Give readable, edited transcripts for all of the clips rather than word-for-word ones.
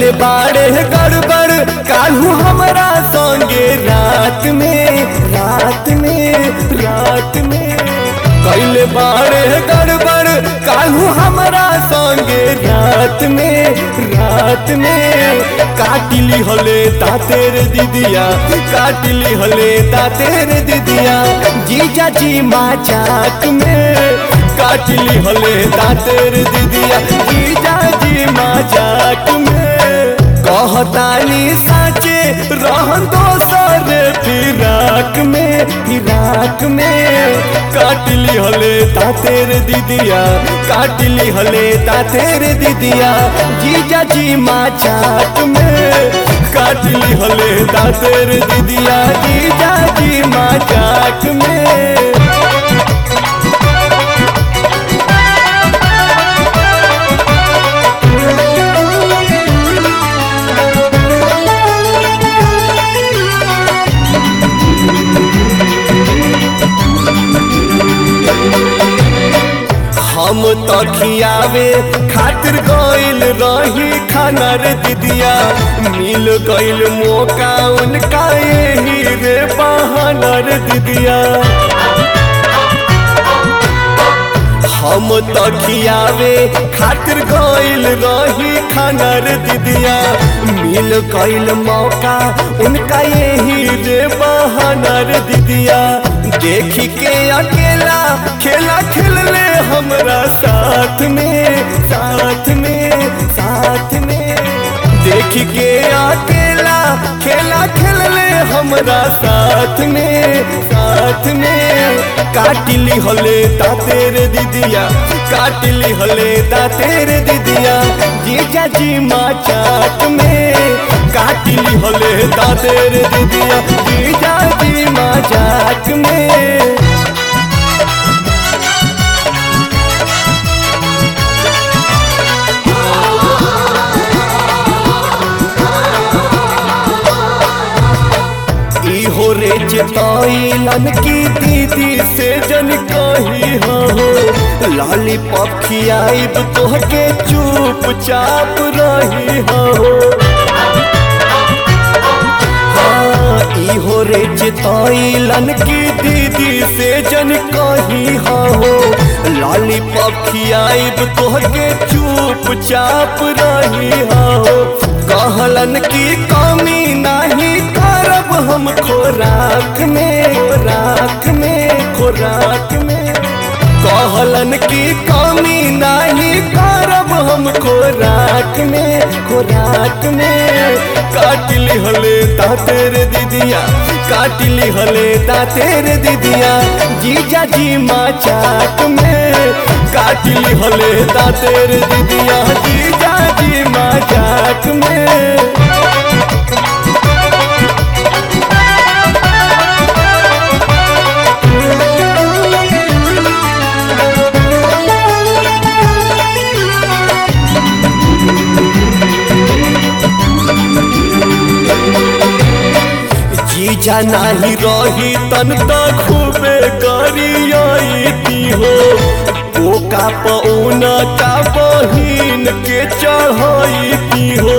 कैले बाड़े गड़बड़ कालू हमरा संगे रात में कैले बाड़े गड़बड़ कालू हमरा संगे रात में काटिली हले तातेर दीदिया काटिली हले तातेर दीदिया जीजा जी मजाक में काटिली हले तातेर दीदिया जीजा जी मजाक में कहतानी साचे रहन दोसर फिराक में काटिली हले तातेर दीदिया काटिली हले तातेर दीदिया जीजा जी मजाक में काटिली हले तातेर दीदिया जीजा जी मजाक में। हम तो खियावे खातिर गइल रही खाना रे दीदिया मिल गइल मौका उनका यही रे बहाना रे दीदिया हम तो खियावे खातिर गइल रही खाना रे दीदिया मिल गइल मौका उनका यही रे बहाना रे दीदिया देखी के अकेला खेला खेलले हमरा साथ में देख के अकेला खेला खेलले हमरा साथ में काटिली हले तातेर दीदिया काटिली हले तातेर दीदिया जीजा जी मजाक में काटिली हले तातेर दीदिया जीजा जी मजाक में। हो रे चिताइलन की दीदी से जन कही हो लॉलीपॉप खियाइब तोहके चुपचाप रही हो हो रे चिताइलन की दीदी से जन कही हो लॉलीपॉप खियाइब तोहके चुपचाप रही हो कहलन की कमी नहीं करब हम खोराक में कहलन की कमी नहीं करब हम खोराक में काटिली हले तातेर दीदिया काटिली हले तातेर दीदिया जीजा जी मजाक में काटिली हले तातेर दीदिया जीजा जी मजाक में। जीजा नाही रही तन तो खूबे करियती हो ओका पौन का बहिन के चढ़ती हो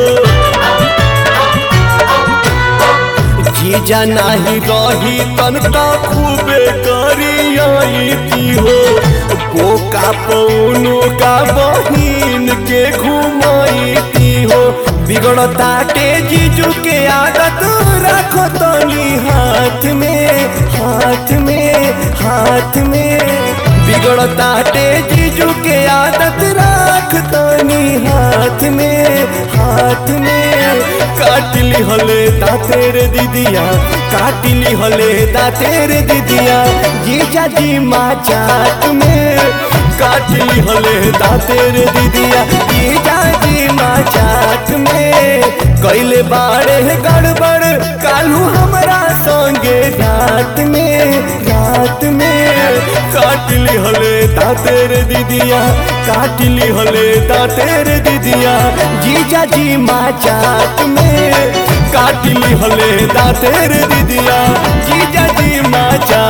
जीजा नाही रही तन तो खूबे करियती हो ओका पौन का बहिन के घुमती हो बिगड़ताटे जीजू के आदत रखो तनी हाथ में बिगड़ताटे जीजू के आदत रख तनी हाथ में काटिली हले तातेर दीदिया काटिली हले तातेर दीदिया जीजा जी मजाक में काटिली हले तातेर दीदिया जीजा जी मजाक में कैले बाड़े गड़बड़ कालू हमरा संगे रात में काटिली हले तातेर दीदिया काटिली हले तातेर दीदिया जीजा जी मजाक में काटिली हले तातेर दीदिया जीजा जी मजाक